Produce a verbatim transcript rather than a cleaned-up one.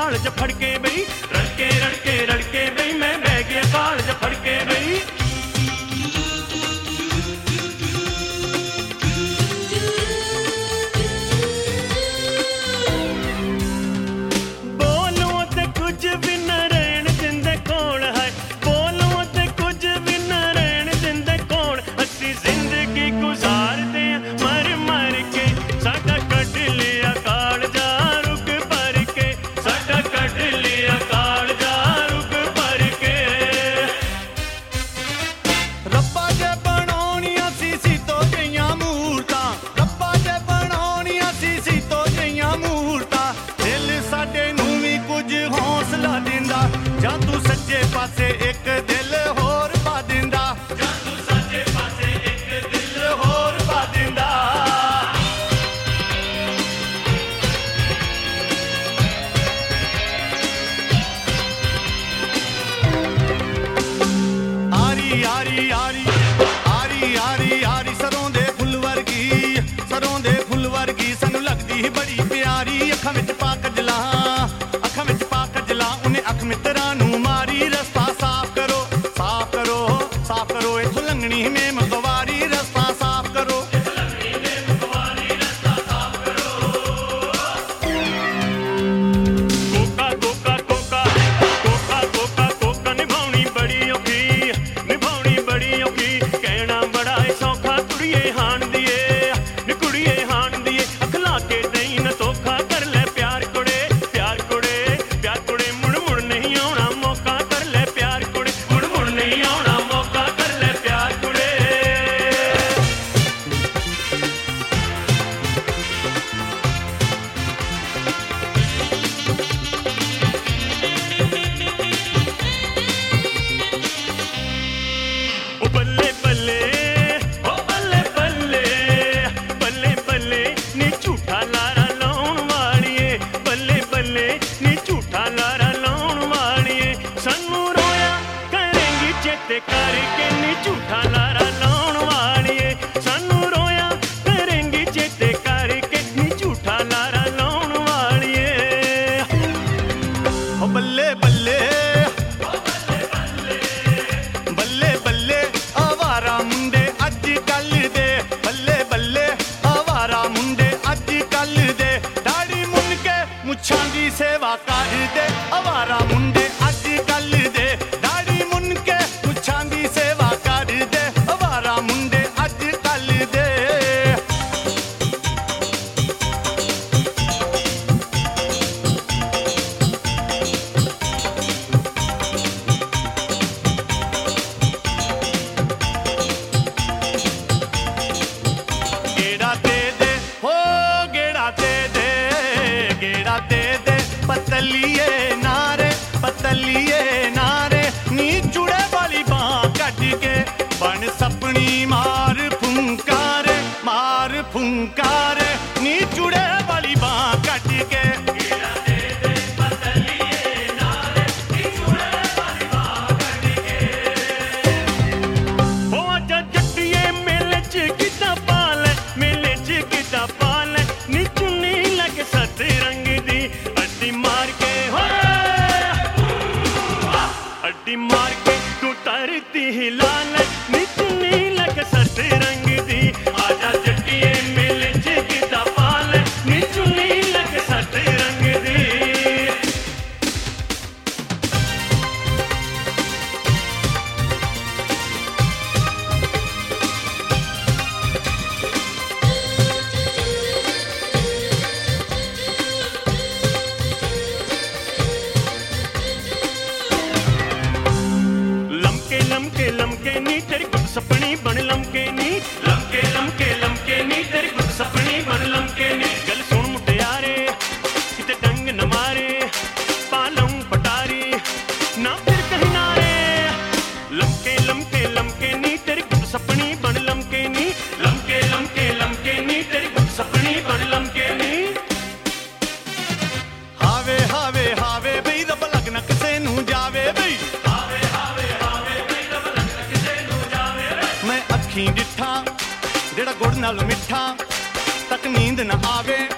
काल च फड़के बई रड़के रड़के रड़के बई मैं बह गया काल च फड़के बई जा तू सच्चे पासे एक दिल होर पा दिंदा जा तू सच्चे पासे एक दिल होर पा दिंदा आरी आरी आरी आरी आरी आरी सरों दे फुल वर्गी सरों दे फुल वर्गी सानू लगदी ही बड़ी प्यारी अखां विच पा कजला अखां विच पा कजला उन्हें अख मित्रा मारी रस्ता साफ करो साफ करो साफ करो इथों लंघनी में मगवारी रस्ता साफ करो कोका कोका कोका कोका कोका कोका निभाउनी बड़ी औखी निभाउनी बड़ी औखी कहना बड़ा सौखा कुड़िए हाण दिए नी कुड़िए हाण दिए अखला के दई न धोखा कर ले प्यार कुड़े प्यार कुड़े प्यार कुड़े मुड़ मुड़ नहीं आना करके नी झूठा लारा लाउण वालिए सानू रोया करेंगी चेते करके नी झूठा लारा लाउण वालिए ओ बल्ले बल्ले बल्ले बल्ले आवारा मुंडे अज कल दे बल्ले बल्ले आवारा मुंडे अज कल दे दाढ़ी मुन के मुछां दी सेवा कर दे आवारा मुंडे अज कल दे दाढ़ी मुन के सेवा कर दे आवारा मुंडे अज कल दे गेड़ा दे दे हो गेड़ा दे दे गेड़ा दे दे पतलिए नारे पतलिए नारे नी जुड़े वाली के बन सपनी मार फुंकारे मार फुंकारे नी जुड़े वाली बाँ कट के मार के तू तरती हिलाल निचनी लग सट रंग दी आजा जट्टिए मिल जिगदा पाल निचनी लग सट रंग दी लमके लमके नी तेरी गुड सपनी बन लमके नी लमके लमके लमके नी तेरी गुड सपनी बन लमके नी गल सुन मुटियारे किते डंग न मारे पालम पटारी ना फिर कहीं नारे लमके लमके लमके नी तेरी गुड सपनी बन लमके नी लमके लमके लमके नी तेरी गुड सपनी बन लमके नी हावे हावे हावे बई रब लगना किसे नू जावे बई डिठा जेड़ा गुड़ नाल मिठा तक नींद न आवे